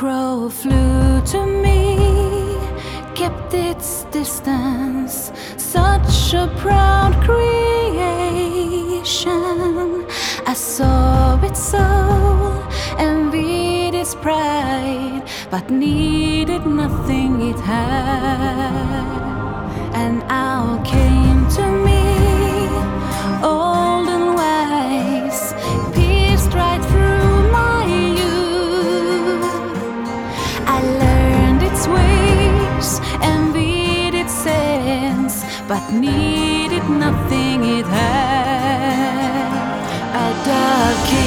crow flew to me, kept its distance, such a proud creation. I saw its soul, envied its pride, but needed nothing it had. An owl came to me, old and wise, pierced right through my youth. I learned its ways, envied its sense, but needed nothing it had. A dove came